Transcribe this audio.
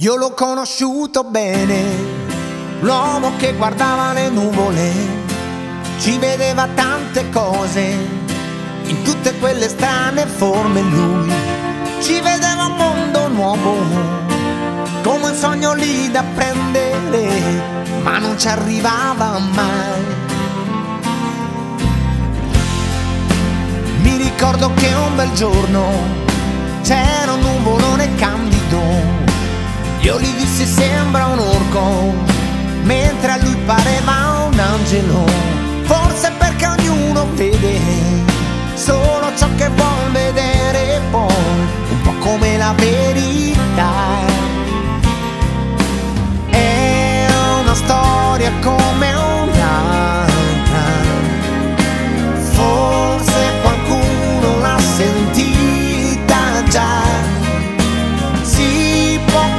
Io l'ho conosciuto bene, l'uomo che guardava le nuvole, ci vedeva tante cose, in tutte quelle strane forme lui ci vedeva un mondo nuovo, come un sogno lì da prendere, ma non ci arrivava mai. Mi ricordo che un bel giorno c'era un nuvolone candido, io gli dissi sembra un orco, mentre a lui pareva un angelo. Forse perché ognuno vede solo ciò che vuol vedere, poi un po' come la verità. È una storia